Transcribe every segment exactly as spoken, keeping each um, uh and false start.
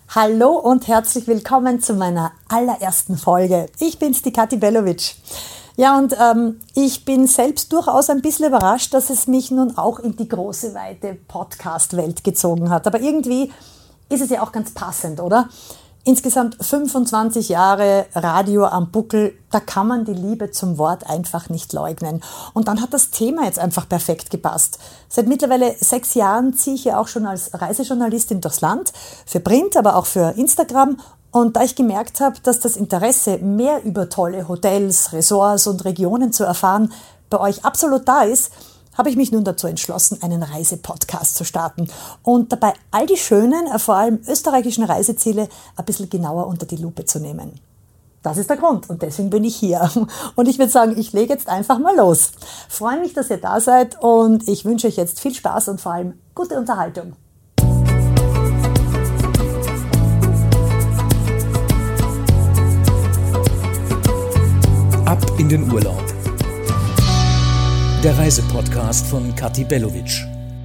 Hallo und herzlich willkommen zu meiner allerersten Folge. Ich bin's, die Kathi Belovic. Ja, und ähm, ich bin selbst durchaus ein bisschen überrascht, dass es mich nun auch in die große, weite Podcast-Welt gezogen hat. Aber irgendwie ist es ja auch ganz passend, oder? Insgesamt fünfundzwanzig Jahre Radio am Buckel, da kann man die Liebe zum Wort einfach nicht leugnen. Und dann hat das Thema jetzt einfach perfekt gepasst. Seit mittlerweile sechs Jahren ziehe ich ja auch schon als Reisejournalistin durchs Land, für Print, aber auch für Instagram. Und da ich gemerkt habe, dass das Interesse, mehr über tolle Hotels, Resorts und Regionen zu erfahren, bei euch absolut da ist, habe ich mich nun dazu entschlossen, einen Reisepodcast zu starten und dabei all die schönen, vor allem österreichischen Reiseziele ein bisschen genauer unter die Lupe zu nehmen. Das ist der Grund und deswegen bin ich hier. Und ich würde sagen, ich lege jetzt einfach mal los. Freue mich, dass ihr da seid und ich wünsche euch jetzt viel Spaß und vor allem gute Unterhaltung. Ab in den Urlaub. Der Reisepodcast von Kathi Belovic.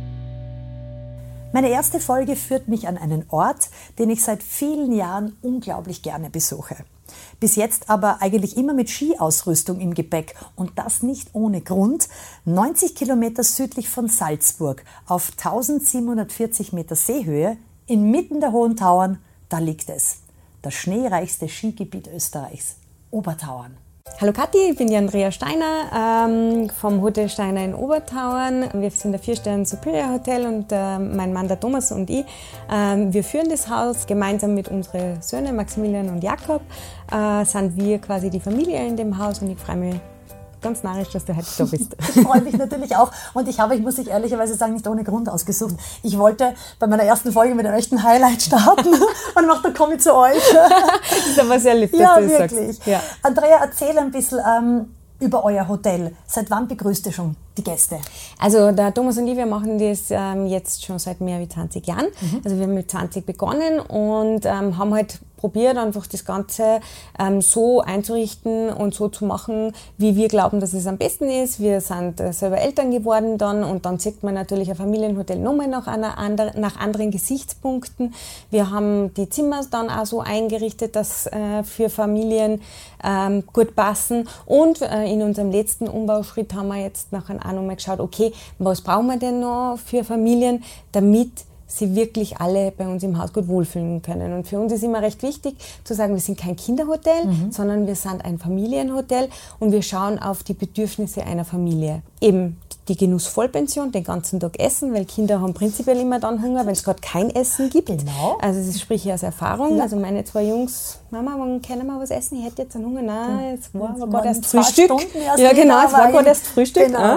Meine erste Folge führt mich an einen Ort, den ich seit vielen Jahren unglaublich gerne besuche. Bis jetzt aber eigentlich immer mit Skiausrüstung im Gepäck und das nicht ohne Grund. neunzig Kilometer südlich von Salzburg auf tausendsiebenhundertvierzig Meter Seehöhe, inmitten der Hohen Tauern, da liegt es. Das schneereichste Skigebiet Österreichs, Obertauern. Hallo Kathi, ich bin die Andrea Steiner ähm, vom Hotel Steiner in Obertauern. Wir sind der vier Sterne Superior Hotel und äh, mein Mann, der Thomas und ich, äh, wir führen das Haus gemeinsam mit unseren Söhnen Maximilian und Jakob. Äh, sind wir quasi die Familie in dem Haus und ich freue mich ganz narrisch, dass du heute da bist. Ich freue mich natürlich auch und ich habe, ich muss ich ehrlicherweise sagen, nicht ohne Grund ausgesucht. Ich wollte bei meiner ersten Folge mit einem echten Highlight starten und mach, dann komme ich zu euch. Das ist aber sehr lieb, dass ja, du das wirklich. sagst. Ja. Andrea, erzähl ein bisschen ähm, über euer Hotel. Seit wann begrüßt ihr schon die Gäste? Also der Thomas und ich, wir machen das ähm, jetzt schon seit mehr als zwanzig Jahren. Mhm. Also wir haben mit zwanzig begonnen und ähm, haben halt probiert, einfach das Ganze ähm, so einzurichten und so zu machen, wie wir glauben, dass es am besten ist. Wir sind äh, selber Eltern geworden dann und dann sieht man natürlich ein Familienhotel nochmal nach, einer andre, nach anderen Gesichtspunkten. Wir haben die Zimmer dann auch so eingerichtet, dass äh, für Familien ähm, gut passen und äh, in unserem letzten Umbauschritt haben wir jetzt nachher auch nochmal geschaut, okay, was brauchen wir denn noch für Familien, damit sie wirklich alle bei uns im Haus gut wohlfühlen können. Und für uns ist immer recht wichtig zu sagen, wir sind kein Kinderhotel, mhm. sondern wir sind ein Familienhotel und wir schauen auf die Bedürfnisse einer Familie. Eben die Genussvollpension, den ganzen Tag essen, weil Kinder haben prinzipiell immer dann Hunger, wenn es gerade kein Essen gibt. Genau. Also das spreche ich aus Erfahrung. Ja. Also meine zwei Jungs, Mama, wann können wir was essen? Ich hätte jetzt einen Hunger. Nein, es war aber gerade erst zwei Frühstück. Erst ja genau, es war gerade erst Frühstück. Genau.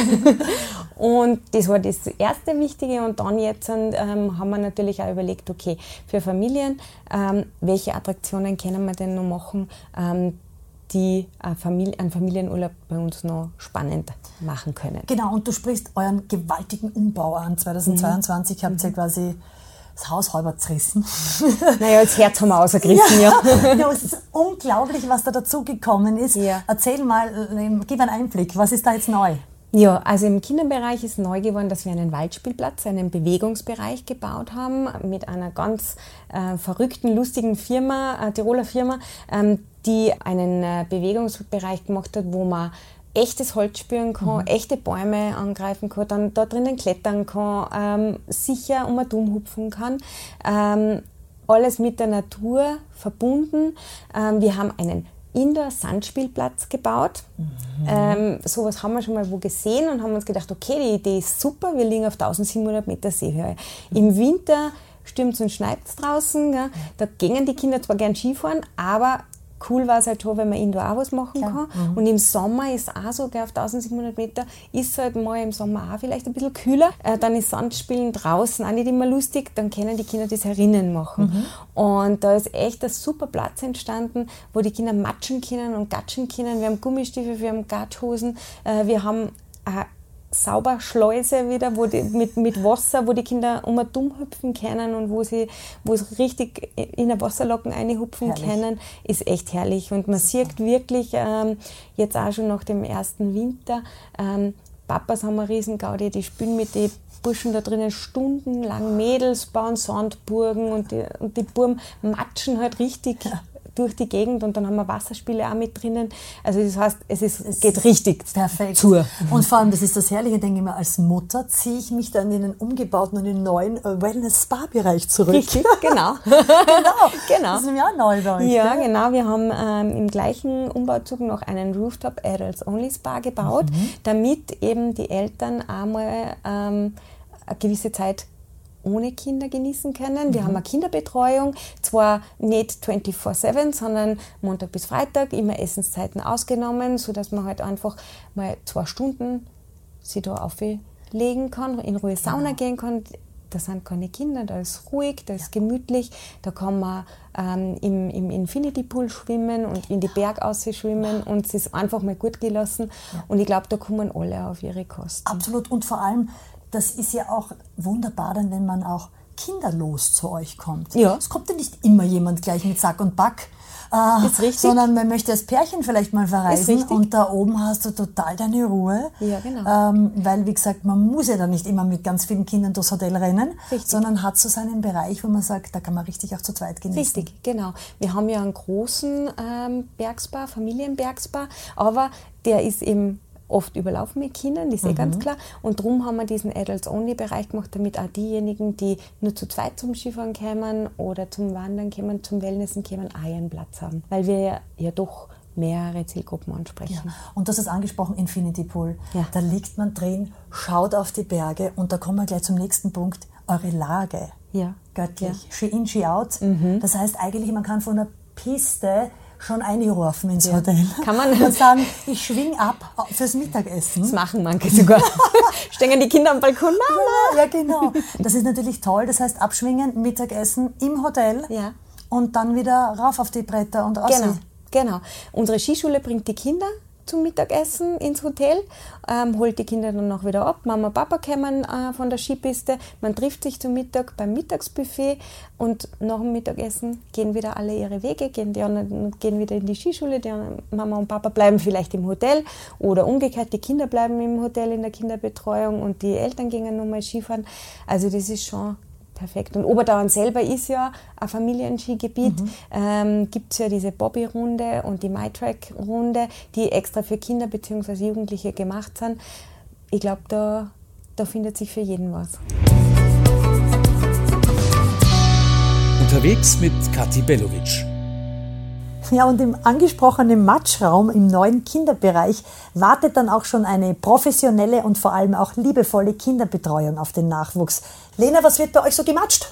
Und das war das erste Wichtige und dann jetzt ähm, haben wir natürlich auch überlegt, okay, für Familien, ähm, welche Attraktionen können wir denn noch machen, ähm, die äh, Familie, einen Familienurlaub bei uns noch spannend machen können. Genau, und du sprichst euren gewaltigen Umbau an. zweitausendzweiundzwanzig mhm. habt ihr quasi das Haus halber zerrissen. Naja, das Herz haben wir rausgerissen, ja. ja. ja. Es ist unglaublich, was da dazu gekommen ist. Ja. Erzähl mal, gib einen Einblick, was ist da jetzt neu? Ja, also im Kinderbereich ist neu geworden, dass wir einen Waldspielplatz, einen Bewegungsbereich gebaut haben mit einer ganz äh, verrückten, lustigen Firma, äh, Tiroler Firma, ähm, die einen äh, Bewegungsbereich gemacht hat, wo man echtes Holz spüren kann, mhm. echte Bäume angreifen kann, dann da drinnen klettern kann, ähm, sicher um ein Dumm hupfen kann. Ähm, alles mit der Natur verbunden. Ähm, wir haben einen Indoor-Sandspielplatz gebaut. Mhm. Ähm, sowas haben wir schon mal wo gesehen und haben uns gedacht, okay, die Idee ist super, wir liegen auf eintausendsiebenhundert Meter Seehöhe. Mhm. Im Winter stürmt es und schneit es draußen. Gell? Da gehen die Kinder zwar gern Skifahren, aber cool war es halt schon, wenn man indoor auch was machen kann. Mhm. Und im Sommer ist auch so, gell, auf eintausendsiebenhundert Meter ist es halt mal im Sommer auch vielleicht ein bisschen kühler. Äh, dann ist Sandspielen draußen auch nicht immer lustig, dann können die Kinder das herinnen machen. Mhm. Und da ist echt ein super Platz entstanden, wo die Kinder matschen können und gatschen können. Wir haben Gummistiefel, wir haben Gathosen, äh, wir haben äh, Sauberschleuse wieder, wo die, mit, mit Wasser, wo die Kinder um ein Dumm hüpfen können und wo sie, wo sie richtig in ein Wasserlocken reinhupfen können, ist echt herrlich. Und man sieht wirklich ähm, jetzt auch schon nach dem ersten Winter, ähm, Papas haben eine Riesengaudi, die spielen mit den Burschen da drinnen stundenlang, Mädels bauen Sandburgen und die, und die Buben matschen halt richtig ja. durch die Gegend und dann haben wir Wasserspiele auch mit drinnen. Also das heißt, es, ist, es geht richtig perfekt zu. Und vor allem, das ist das Herrliche, denke ich mir, als Mutter ziehe ich mich dann in den umgebauten und den neuen Wellness-Spa-Bereich zurück. Richtig, genau. genau. genau. Das ist ja auch neu bei euch. Ja, gell? genau. Wir haben ähm, im gleichen Umbauzug noch einen Rooftop Adults Only Spa gebaut, mhm. damit eben die Eltern einmal ähm, eine gewisse Zeit ohne Kinder genießen können. Wir mhm. haben eine Kinderbetreuung, zwar nicht vierundzwanzig sieben, sondern Montag bis Freitag, immer Essenszeiten ausgenommen, sodass man halt einfach mal zwei Stunden sich da auflegen kann, in Ruhe Sauna ja. gehen kann. Da sind keine Kinder, da ist ruhig, da ist ja. gemütlich, da kann man ähm, im, im Infinity Pool schwimmen und in die Bergausee schwimmen und es ist einfach mal gut gelassen. Ja. Und ich glaube, da kommen alle auf ihre Kosten. Absolut, und vor allem, das ist ja auch wunderbar, dann, wenn man auch kinderlos zu euch kommt. Ja. Es kommt ja nicht immer jemand gleich mit Sack und Back, äh, ist richtig. sondern man möchte als Pärchen vielleicht mal verreisen und da oben hast du total deine Ruhe. Ja, genau. Ähm, weil, wie gesagt, man muss ja dann nicht immer mit ganz vielen Kindern durchs Hotel rennen, richtig. sondern hat so seinen Bereich, wo man sagt, da kann man richtig auch zu zweit genießen. Richtig, genau. Wir haben ja einen großen ähm, Bergspa, Familienbergspa, aber der ist eben oft überlaufen mit Kindern, das ist mhm. eh ganz klar. Und darum haben wir diesen Adults-Only-Bereich gemacht, damit auch diejenigen, die nur zu zweit zum Skifahren kommen oder zum Wandern kommen, zum Wellnessen kommen, auch einen Platz haben. Weil wir ja, ja doch mehrere Zielgruppen ansprechen. Ja. Und das ist angesprochen, Infinity Pool. Ja. Da liegt man drin, schaut auf die Berge und da kommen wir gleich zum nächsten Punkt. Eure Lage, ja. göttlich. Ja. Ski in, Ski out. Mhm. Das heißt eigentlich, man kann von der Piste schon eingeworfen ins ja. Hotel. Kann man und sagen, ich schwing ab fürs Mittagessen. Das machen manche sogar. Stehen die Kinder am Balkon, Mama! Ja, ja, genau. Das ist natürlich toll. Das heißt, abschwingen, Mittagessen im Hotel ja. und dann wieder rauf auf die Bretter und raus. Genau, genau. Unsere Skischule bringt die Kinder zum Mittagessen ins Hotel, ähm, holt die Kinder dann noch wieder ab. Mama und Papa kommen äh, von der Skipiste. Man trifft sich zum Mittag beim Mittagsbuffet und nach dem Mittagessen gehen wieder alle ihre Wege, gehen die anderen gehen wieder in die Skischule, die anderen, Mama und Papa bleiben vielleicht im Hotel oder umgekehrt, die Kinder bleiben im Hotel in der Kinderbetreuung und die Eltern gehen nochmal Skifahren. Also das ist schon perfekt. Und Oberdauern selber ist ja ein Familienskigebiet. Mhm. Ähm, gibt es ja diese Bobby-Runde und die MyTrack-Runde, die extra für Kinder bzw. Jugendliche gemacht sind. Ich glaube, da, da findet sich für jeden was. Unterwegs mit Kathi Belovic. Ja, und im angesprochenen Matschraum im neuen Kinderbereich wartet dann auch schon eine professionelle und vor allem auch liebevolle Kinderbetreuung auf den Nachwuchs. Lena, was wird bei euch so gematscht?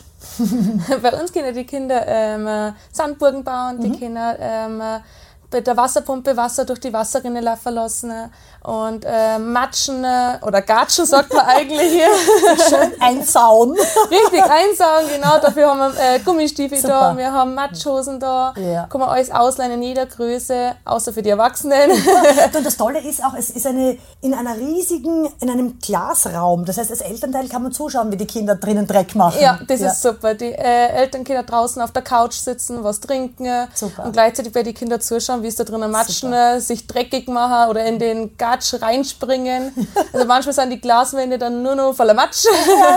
Bei uns können die Kinder ähm, Sandburgen bauen, die mhm. Kinder ähm, mit der Wasserpumpe Wasser durch die Wasserrinne laufen lassen und äh, matschen oder gatschen, sagt man eigentlich hier. Schön einsauen. Richtig, einsauen, genau. Dafür haben wir äh, Gummistiefel Super. da, wir haben Matschhosen da, ja. kann man alles ausleihen in jeder Größe, außer für die Erwachsenen. Und das Tolle ist auch, es ist eine, in einer riesigen, in einem Glasraum. Das heißt, als Elternteil kann man zuschauen, wie die Kinder drinnen Dreck machen. Ja, das ja. ist super. Die äh, Eltern können draußen auf der Couch sitzen, was trinken super. und gleichzeitig bei den Kindern zuschauen, wie es da drinnen matschen, super. sich dreckig machen oder in den Gatsch reinspringen. Also manchmal sind die Glaswände dann nur noch voller Matsch.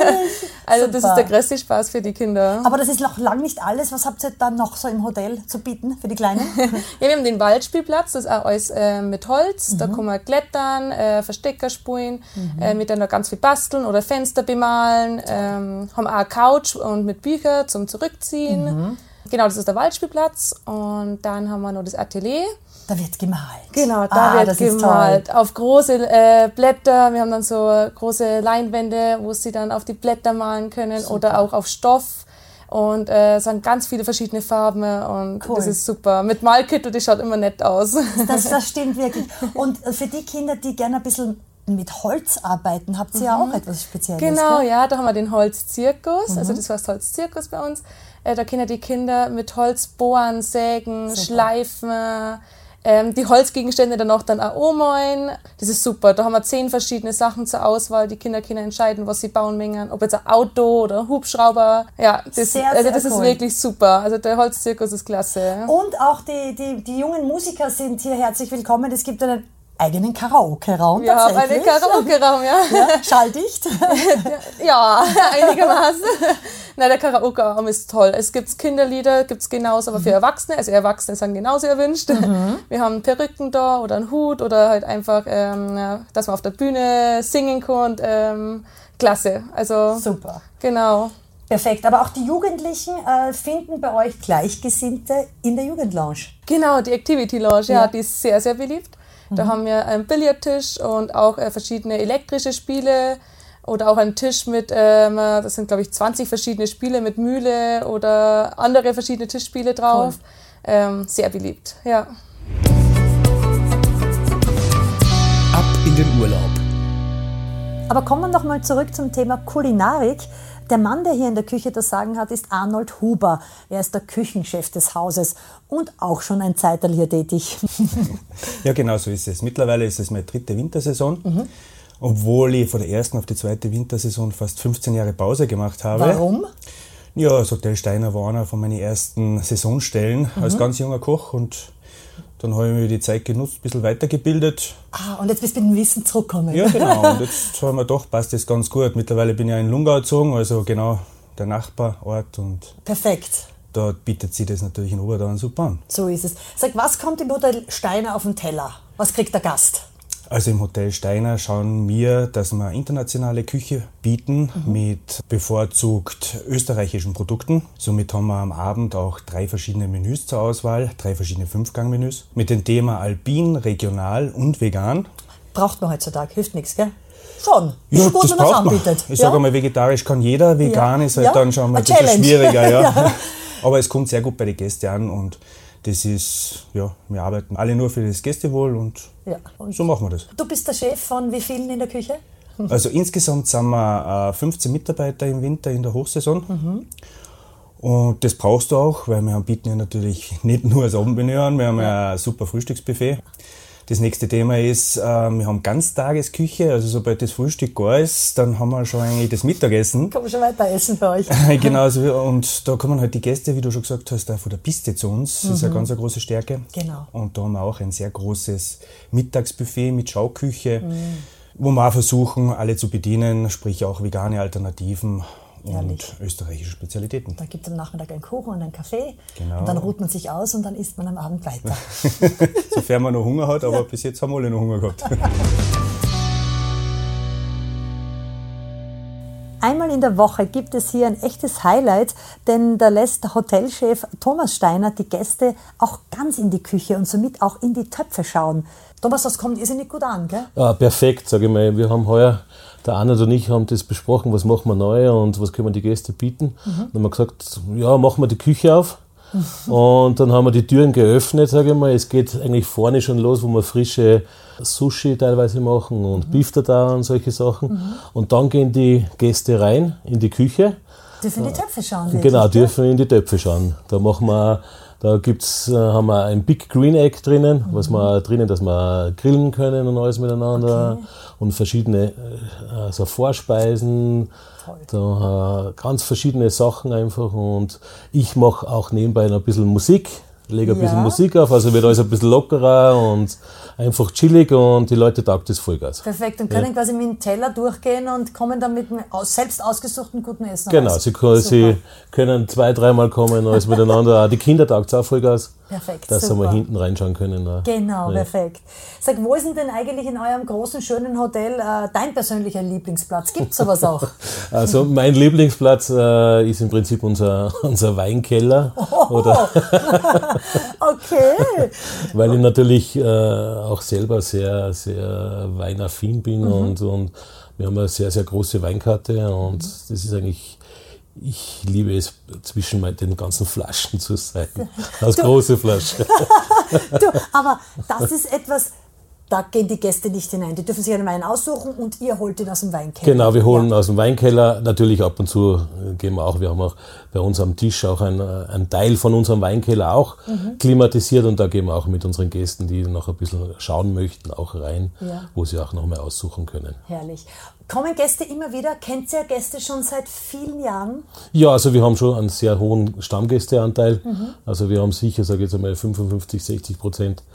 Also super. Das ist der größte Spaß für die Kinder. Aber das ist noch lange nicht alles. Was habt ihr dann noch so im Hotel zu bieten für die Kleinen? Ja, wir haben den Waldspielplatz, das ist auch alles äh, mit Holz. Mhm. Da kann man klettern, äh, Verstecker spielen, mhm. äh, miteinander ganz viel basteln oder Fenster bemalen. Ähm, haben auch eine Couch und mit Büchern zum Zurückziehen. Mhm. Genau, das ist der Waldspielplatz. Und dann haben wir noch das Atelier. Da wird gemalt. Genau, da ah, wird gemalt. Auf große äh, Blätter. Wir haben dann so große Leinwände, wo sie dann auf die Blätter malen können super. Oder auch auf Stoff. Und äh, es sind ganz viele verschiedene Farben und cool. Das ist super. Mit Malkittel, das schaut immer nett aus. Das, das stimmt wirklich. Und für die Kinder, die gerne ein bisschen mit Holz arbeiten, habt ihr mhm. ja auch etwas Spezielles. Genau, gell? Ja, da haben wir den Holzzirkus. Mhm. Also das heißt Holzzirkus bei uns. Äh, da können die Kinder mit Holz bohren, sägen, super. schleifen. Ähm, die Holzgegenstände dann auch dann auch ummalen. Das ist super. Da haben wir zehn verschiedene Sachen zur Auswahl. Die Kinder können entscheiden, was sie bauen möchten. Ob jetzt ein Auto oder ein Hubschrauber. Ja, das, sehr, also das sehr ist cool. Wirklich super. Also der Holzzirkus ist klasse. Und auch die, die, die jungen Musiker sind hier herzlich willkommen. Es gibt einen eigenen Karaoke-Raum. Wir haben einen Karaoke-Raum, ja. ja. Schalldicht? Ja, einigermaßen. Nein, der Karaoke-Raum ist toll. Es gibt Kinderlieder, gibt es genauso, aber für Erwachsene. Also Erwachsene sind genauso erwünscht. Mhm. Wir haben Perücken da oder einen Hut oder halt einfach, ähm, ja, dass man auf der Bühne singen kann. Und, ähm, klasse. Also, super. Genau. Perfekt, aber auch die Jugendlichen äh, finden bei euch Gleichgesinnte in der Jugendlounge. Genau, die Activity Lounge, ja, ja die ist sehr, sehr beliebt. Mhm. Da haben wir einen Billardtisch und auch äh, verschiedene elektrische Spiele oder auch einen Tisch mit, ähm, das sind glaube ich zwanzig verschiedene Spiele mit Mühle oder andere verschiedene Tischspiele drauf. Ähm, sehr beliebt, ja. Ab in den Urlaub. Aber kommen wir noch mal zurück zum Thema Kulinarik. Der Mann, der hier in der Küche das Sagen hat, ist Arnold Huber. Er ist der Küchenchef des Hauses und auch schon ein Zeitl hier tätig. Ja, genau so ist es. Mittlerweile ist es meine dritte Wintersaison, mhm. obwohl ich von der ersten auf die zweite Wintersaison fast fünfzehn Jahre Pause gemacht habe. Warum? Ja, das Hotel Steiner war einer von meinen ersten Saisonstellen mhm. als ganz junger Koch und dann habe ich mir die Zeit genutzt, ein bisschen weitergebildet. Ah, und jetzt bist du mit dem Wissen zurückgekommen. Ja, genau. Und jetzt haben wir doch, passt das ganz gut. Mittlerweile bin ich ja in Lungau gezogen, also genau der Nachbarort. Und perfekt. Dort bietet sich das natürlich in Oberdauern super an. So ist es. Sag, was kommt im Hotel Steiner auf den Teller? Was kriegt der Gast? Also im Hotel Steiner schauen wir, dass wir internationale Küche bieten mhm. mit bevorzugt österreichischen Produkten. Somit haben wir am Abend auch drei verschiedene Menüs zur Auswahl, drei verschiedene Fünfgang-Menüs mit dem Thema Alpin, regional und vegan. Braucht man heutzutage, hilft nichts, gell? Schon. Ja, ist gut, das wenn man es braucht anbietet. Ich ja? sage mal, vegetarisch kann jeder, vegan ja. ist halt ja. dann schon mal ein bisschen schwieriger. Ja. ja. Aber es kommt sehr gut bei den Gästen an und das ist, ja, wir arbeiten alle nur für das Gästewohl und, ja. und so machen wir das. Du bist der Chef von wie vielen in der Küche? Also insgesamt sind wir äh, fünfzehn Mitarbeiter im Winter in der Hochsaison. Mhm. Und das brauchst du auch, weil wir bieten ja natürlich nicht nur das Abendmenü an, wir haben ja ein super Frühstücksbuffet. Das nächste Thema ist, äh, wir haben Ganztagesküche, also sobald das Frühstück gar ist, dann haben wir schon eigentlich das Mittagessen. Kann man schon weiter essen bei euch. Genau, also, und da kommen halt die Gäste, wie du schon gesagt hast, auch von der Piste zu uns. Das mhm. ist eine ganz eine große Stärke. Genau. Und da haben wir auch ein sehr großes Mittagsbuffet mit Schauküche, mhm. wo wir auch versuchen, alle zu bedienen, sprich auch vegane Alternativen. Und österreichische Spezialitäten. Da gibt es am Nachmittag einen Kuchen und einen Kaffee. Genau. Und dann ruht man sich aus und dann isst man am Abend weiter. Sofern man noch Hunger hat, aber ja. bis jetzt haben wir alle noch Hunger gehabt. Einmal in der Woche gibt es hier ein echtes Highlight, denn da lässt der Hotelchef Thomas Steiner die Gäste auch ganz in die Küche und somit auch in die Töpfe schauen. Thomas, das kommt irrsinnig gut an, gell? Ja, perfekt, sage ich mal. Wir haben heuer, der Arnold und ich haben das besprochen, was machen wir neu und was können wir die Gäste bieten. Mhm. Dann haben wir gesagt, ja, machen wir die Küche auf. Mhm. Und dann haben wir die Türen geöffnet, sage ich mal. Es geht eigentlich vorne schon los, wo wir frische Sushi teilweise machen und mhm. Beef Tartare und solche Sachen. Mhm. Und dann gehen die Gäste rein in die Küche. Dürfen in die Töpfe schauen? Wirklich, genau, dürfen in die Töpfe schauen. Da machen wir, da gibt's, haben wir ein Big Green Egg drinnen, mhm. was wir drinnen, dass wir grillen können und alles miteinander. Okay. Und verschiedene also Vorspeisen. Da, ganz verschiedene Sachen einfach. Und ich mache auch nebenbei noch ein bisschen Musik. Lege ein ja. bisschen Musik auf, also wird alles ein bisschen lockerer und einfach chillig und die Leute taugt das Vollgas. Perfekt, und können ja. quasi mit dem Teller durchgehen und kommen dann mit einem selbst ausgesuchten guten Essen Genau, sie, sie können zwei, dreimal kommen, alles miteinander. Auch die Kinder taugt es auch Vollgas. Perfekt, dass super. sie mal hinten reinschauen können. Genau, ja. perfekt. Sag, wo ist denn, denn eigentlich in eurem großen, schönen Hotel äh, dein persönlicher Lieblingsplatz? Gibt es sowas auch? Also mein Lieblingsplatz äh, ist im Prinzip unser, unser Weinkeller. Oh, oder okay. Weil ich natürlich äh, auch selber sehr, sehr weinaffin bin mhm. und, und wir haben eine sehr, sehr große Weinkarte und mhm. das ist eigentlich... Ich liebe es, zwischen den ganzen Flaschen zu sein. Als du, große Flasche. du, aber das ist etwas, da gehen die Gäste nicht hinein. Die dürfen sich einen Wein aussuchen und ihr holt ihn aus dem Weinkeller. Genau, wir holen ja. aus dem Weinkeller. Natürlich ab und zu gehen wir auch, wir haben auch bei uns am Tisch auch einen, einen Teil von unserem Weinkeller auch mhm. klimatisiert und da gehen wir auch mit unseren Gästen, die noch ein bisschen schauen möchten, auch rein, ja. wo sie auch noch mal aussuchen können. Herrlich. Kommen Gäste immer wieder? Kennt ihr Gäste schon seit vielen Jahren? Ja, also wir haben schon einen sehr hohen Stammgästeanteil. Mhm. Also wir haben sicher, sage ich jetzt einmal, fünfundfünfzig, sechzig Prozent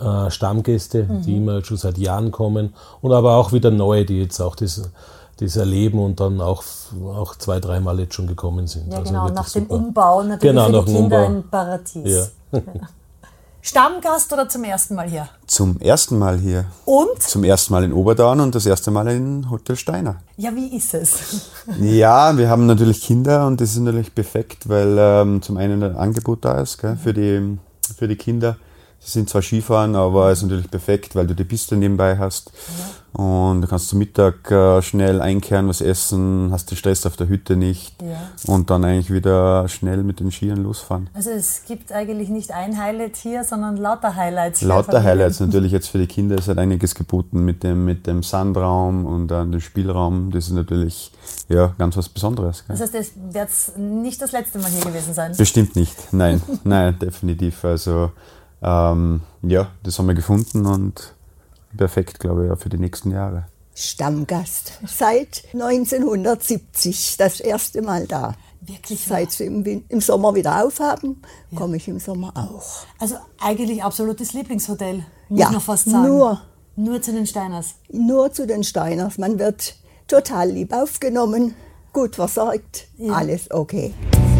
äh, Stammgäste, mhm. die immer schon seit Jahren kommen und aber auch wieder neue, die jetzt auch das, das erleben und dann auch, auch zwei, dreimal jetzt schon gekommen sind. Ja, also genau, nach dem super. Umbau natürlich genau, für nach die dem Kinder Umbau. ein Paradies. Ja. Stammgast oder zum ersten Mal hier? Zum ersten Mal hier. Und? Zum ersten Mal in Oberdauern und das erste Mal in Hotel Steiner. Ja, wie ist es? Ja, wir haben natürlich Kinder und das ist natürlich perfekt, weil ähm, zum einen ein Angebot da ist, gell, für, die, für die Kinder. Sie sind zwar Skifahren, aber es ist natürlich perfekt, weil du die Piste nebenbei hast. Ja. Und du kannst zum Mittag äh, schnell einkehren, was essen, hast den Stress auf der Hütte nicht. Ja. Und dann eigentlich wieder schnell mit den Skiern losfahren. Also es gibt eigentlich nicht ein Highlight hier, sondern lauter Highlights. Lauter Highlights natürlich jetzt für die Kinder. Es hat einiges geboten mit dem, mit dem Sandraum und dann dem Spielraum. Das ist natürlich ja, ganz was Besonderes. Gell? Das heißt, es wird nicht das letzte Mal hier gewesen sein? Bestimmt nicht. Nein, nein, definitiv. Also Ähm, ja, das haben wir gefunden und perfekt, glaube ich, auch für die nächsten Jahre. Stammgast. Seit neunzehnhundertsiebzig das erste Mal da. Wirklich? Seit sie im, Win- im Sommer wieder aufhaben, ja. komme ich im Sommer auch. Also eigentlich absolutes Lieblingshotel, muss ja, man fast sagen. Nur, nur zu den Steiners? Nur zu den Steiners. Man wird total lieb aufgenommen, gut versorgt, ja. Alles okay.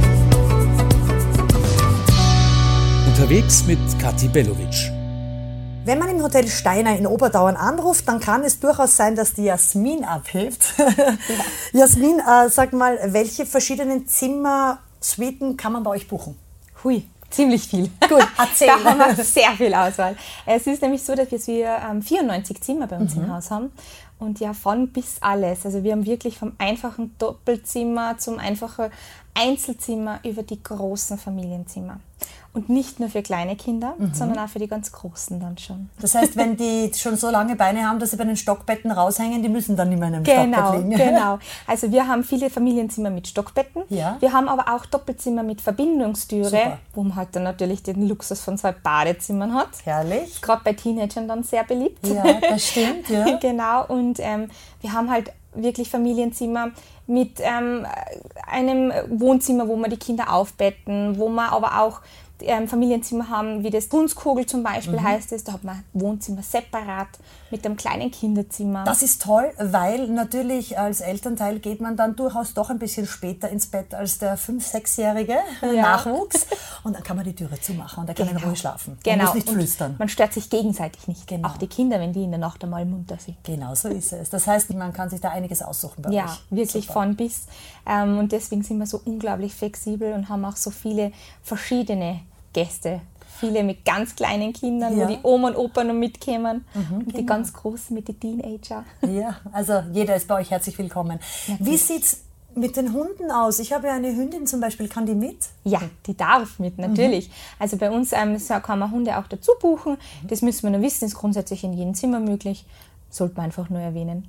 Unterwegs mit Kathi Bellovic. Wenn man im Hotel Steiner in Oberdauern anruft, dann kann es durchaus sein, dass die Jasmin abhebt. Ja. Jasmin, äh, sag mal, welche verschiedenen Zimmer, Suiten kann man bei euch buchen? Hui, ziemlich viel. Gut, erzähl. Da haben wir sehr viel Auswahl. Es ist nämlich so, dass wir ähm, vierundneunzig Zimmer bei uns mhm. im Haus haben. Und ja, von bis alles. Also wir haben wirklich vom einfachen Doppelzimmer zum einfachen Einzelzimmer über die großen Familienzimmer. Und nicht nur für kleine Kinder, mhm. sondern auch für die ganz Großen dann schon. Das heißt, wenn die schon so lange Beine haben, dass sie bei den Stockbetten raushängen, die müssen dann nicht mehr in einem genau, Stockbett liegen. Genau. Also wir haben viele Familienzimmer mit Stockbetten. Ja. Wir haben aber auch Doppelzimmer mit Verbindungstüre, super. Wo man halt dann natürlich den Luxus von zwei Badezimmern hat. Herrlich. Gerade bei Teenagern dann sehr beliebt. Ja, das stimmt. Ja. Genau. Und ähm, wir haben halt wirklich Familienzimmer mit ähm, einem Wohnzimmer, wo wir die Kinder aufbetten, wo wir aber auch ähm, Familienzimmer haben, wie das Kunstkugel zum Beispiel mhm. heißt es. Da hat man Wohnzimmer separat mit einem kleinen Kinderzimmer. Das ist toll, weil natürlich als Elternteil geht man dann durchaus doch ein bisschen später ins Bett als der fünf-, sechsjährige ja. Nachwuchs. Und dann kann man die Türe zumachen und er kann genau. in Ruhe schlafen. Man genau. muss nicht flüstern. Man stört sich gegenseitig nicht. Genau. Auch die Kinder, wenn die in der Nacht einmal munter sind. Genau so ist es. Das heißt, man kann sich da einiges aussuchen bei ja, euch. Ja, wirklich super. Von bis. Ähm, und deswegen sind wir so unglaublich flexibel und haben auch so viele verschiedene Gäste. Viele mit ganz kleinen Kindern, ja. wo die Oma und Opa noch mitkommen mhm, und genau. die ganz Großen mit den Teenager. Ja, also jeder ist bei euch herzlich willkommen. Ja, wie sieht es mit den Hunden aus? Ich habe ja eine Hündin zum Beispiel, kann die mit? Ja, die darf mit, natürlich. Mhm. Also bei uns ähm, kann man Hunde auch dazu buchen. Das müssen wir nur wissen, ist grundsätzlich in jedem Zimmer möglich. Sollte man einfach nur erwähnen.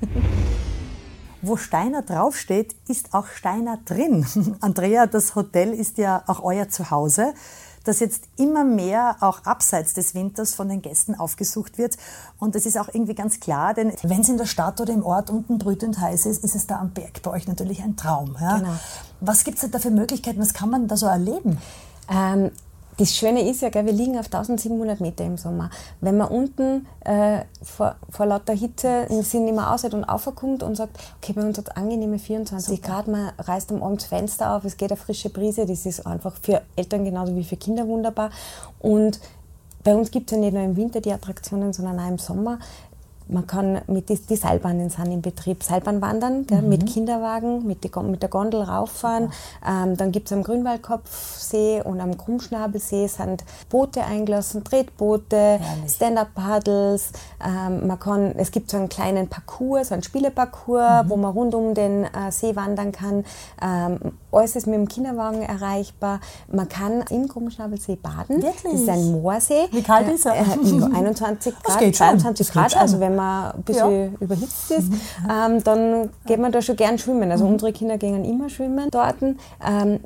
Wo Steiner draufsteht, ist auch Steiner drin. Andrea, das Hotel ist ja auch euer Zuhause, das jetzt immer mehr auch abseits des Winters von den Gästen aufgesucht wird. Und das ist auch irgendwie ganz klar, denn wenn es in der Stadt oder im Ort unten brütend heiß ist, ist es da am Berg bei euch natürlich ein Traum. Ja? Genau. Was gibt es da für Möglichkeiten, was kann man da so erleben? Ähm Das Schöne ist ja, gell, wir liegen auf eintausendsiebenhundert Meter im Sommer. Wenn man unten äh, vor, vor lauter Hitze sind immer aushält und aufkommt und sagt, okay, bei uns hat es angenehme vierundzwanzig Super. Grad, man reißt am Abend das Fenster auf, es geht eine frische Brise, das ist einfach für Eltern genauso wie für Kinder wunderbar. Und bei uns gibt es ja nicht nur im Winter die Attraktionen, sondern auch im Sommer. Man kann mit die, die Seilbahnen sind im Betrieb, Seilbahn wandern, gell, mhm. mit Kinderwagen, mit, die, mit der Gondel rauffahren. Ähm, dann gibt es am Grünwaldkopfsee und am Krummschnabelsee sind Boote eingelassen, Tretboote, Stand-Up-Paddles. Ähm, man kann, es gibt so einen kleinen Parcours, so einen Spieleparcours, mhm. wo man rund um den äh, See wandern kann. Ähm, alles ist mit dem Kinderwagen erreichbar. Man kann im Krummschnabelsee baden. Wirklich? Das ist ein Moorsee. Wie kalt ist er? Äh, einundzwanzig Grad, zweiundzwanzig Grad. Also wenn man ein bisschen ja. überhitzt ist, mhm. ähm, dann geht man da schon gern schwimmen. Also mhm. unsere Kinder gehen immer schwimmen dort. Ähm,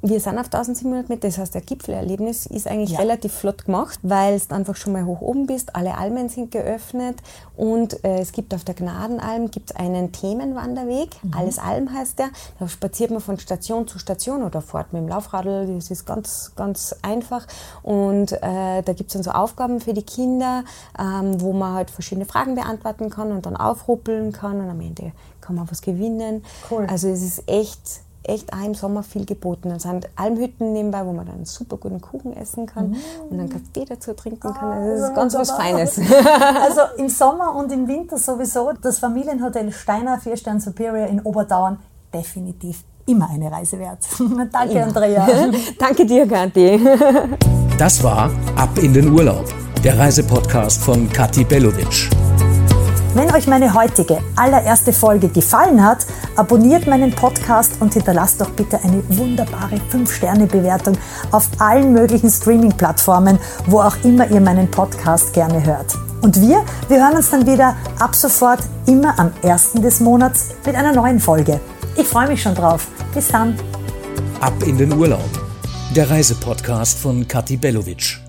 Wir sind auf eintausendsiebenhundert Meter, das heißt, der Gipfelerlebnis ist eigentlich Ja. relativ flott gemacht, weil du einfach schon mal hoch oben bist, alle Almen sind geöffnet und äh, es gibt auf der Gnadenalm gibt's einen Themenwanderweg, Alles Alm heißt der, da spaziert man von Station zu Station oder fährt mit dem Laufradl, das ist ganz, ganz einfach und äh, da gibt's dann so Aufgaben für die Kinder, ähm, wo man halt verschiedene Fragen beantworten kann und dann aufruppeln kann und am Ende kann man was gewinnen. Cool. Also es ist echt echt auch im Sommer viel geboten. Da sind Almhütten nebenbei, wo man dann einen super guten Kuchen essen kann mm. und dann Kaffee dazu trinken kann. Also das ist ganz was Feines. Also im Sommer und im Winter sowieso das Familienhotel Steiner vier Stern Superior in Oberdauern definitiv immer eine Reise wert. Danke, Immer. Andrea. Danke dir, Kathi. Das war Ab in den Urlaub, der Reisepodcast von Kathi Belovic. Wenn euch meine heutige, allererste Folge gefallen hat, abonniert meinen Podcast und hinterlasst doch bitte eine wunderbare fünf Sterne Bewertung auf allen möglichen Streaming-Plattformen, wo auch immer ihr meinen Podcast gerne hört. Und wir, wir hören uns dann wieder ab sofort immer am ersten des Monats mit einer neuen Folge. Ich freue mich schon drauf. Bis dann. Ab in den Urlaub, der Reisepodcast von Kathi Belovic.